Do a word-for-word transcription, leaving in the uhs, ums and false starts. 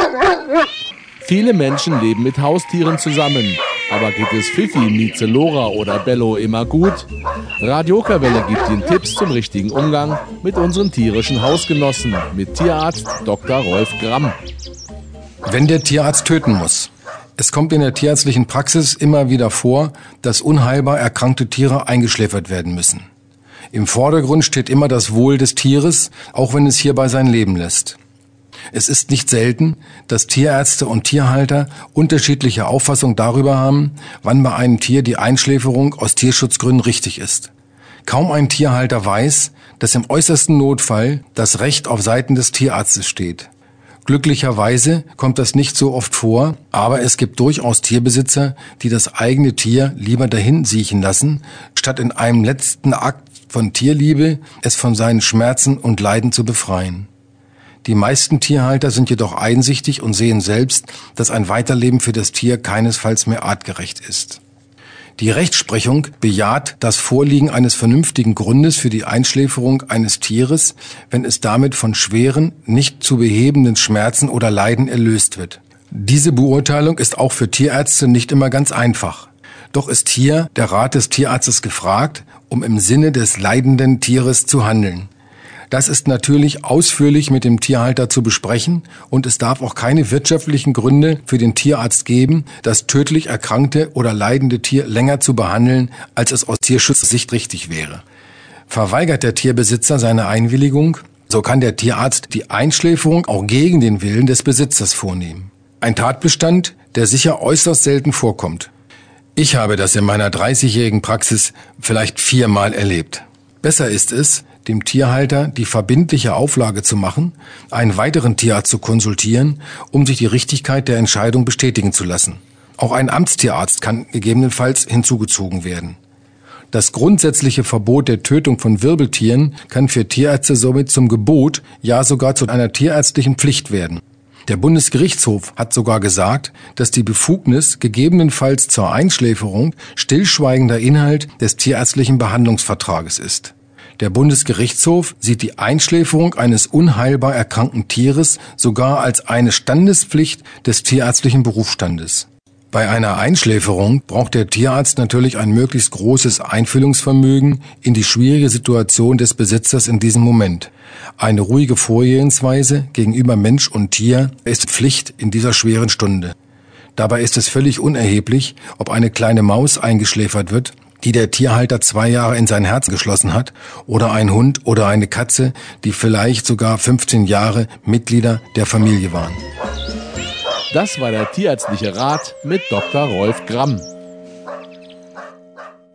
Viele Menschen leben mit Haustieren zusammen. Aber geht es Fifi, Mieze, Lora oder Bello immer gut? Radio Okerwelle gibt Ihnen Tipps zum richtigen Umgang mit unseren tierischen Hausgenossen mit Tierarzt Doktor Rolf Gramm. Wenn der Tierarzt töten muss. Es kommt in der tierärztlichen Praxis immer wieder vor, dass unheilbar erkrankte Tiere eingeschläfert werden müssen. Im Vordergrund steht immer das Wohl des Tieres, auch wenn es hierbei sein Leben lässt. Es ist nicht selten, dass Tierärzte und Tierhalter unterschiedliche Auffassungen darüber haben, wann bei einem Tier die Einschläferung aus Tierschutzgründen richtig ist. Kaum ein Tierhalter weiß, dass im äußersten Notfall das Recht auf Seiten des Tierarztes steht. Glücklicherweise kommt das nicht so oft vor, aber es gibt durchaus Tierbesitzer, die das eigene Tier lieber dahin siechen lassen, statt in einem letzten Akt von Tierliebe es von seinen Schmerzen und Leiden zu befreien. Die meisten Tierhalter sind jedoch einsichtig und sehen selbst, dass ein Weiterleben für das Tier keinesfalls mehr artgerecht ist. Die Rechtsprechung bejaht das Vorliegen eines vernünftigen Grundes für die Einschläferung eines Tieres, wenn es damit von schweren, nicht zu behebenden Schmerzen oder Leiden erlöst wird. Diese Beurteilung ist auch für Tierärzte nicht immer ganz einfach. Doch ist hier der Rat des Tierarztes gefragt, um im Sinne des leidenden Tieres zu handeln. Das ist natürlich ausführlich mit dem Tierhalter zu besprechen und es darf auch keine wirtschaftlichen Gründe für den Tierarzt geben, das tödlich erkrankte oder leidende Tier länger zu behandeln, als es aus Tierschutzsicht richtig wäre. Verweigert der Tierbesitzer seine Einwilligung, so kann der Tierarzt die Einschläferung auch gegen den Willen des Besitzers vornehmen. Ein Tatbestand, der sicher äußerst selten vorkommt. Ich habe das in meiner dreißigjährigen Praxis vielleicht viermal erlebt. Besser ist es, dem Tierhalter die verbindliche Auflage zu machen, einen weiteren Tierarzt zu konsultieren, um sich die Richtigkeit der Entscheidung bestätigen zu lassen. Auch ein Amtstierarzt kann gegebenenfalls hinzugezogen werden. Das grundsätzliche Verbot der Tötung von Wirbeltieren kann für Tierärzte somit zum Gebot, ja sogar zu einer tierärztlichen Pflicht werden. Der Bundesgerichtshof hat sogar gesagt, dass die Befugnis gegebenenfalls zur Einschläferung stillschweigender Inhalt des tierärztlichen Behandlungsvertrages ist. Der Bundesgerichtshof sieht die Einschläferung eines unheilbar erkrankten Tieres sogar als eine Standespflicht des tierärztlichen Berufsstandes. Bei einer Einschläferung braucht der Tierarzt natürlich ein möglichst großes Einfühlungsvermögen in die schwierige Situation des Besitzers in diesem Moment. Eine ruhige Vorgehensweise gegenüber Mensch und Tier ist Pflicht in dieser schweren Stunde. Dabei ist es völlig unerheblich, ob eine kleine Maus eingeschläfert wird, die der Tierhalter zwei Jahre in sein Herz geschlossen hat, oder ein Hund oder eine Katze, die vielleicht sogar fünfzehn Jahre Mitglieder der Familie waren. Das war der tierärztliche Rat mit Doktor Rolf Gramm.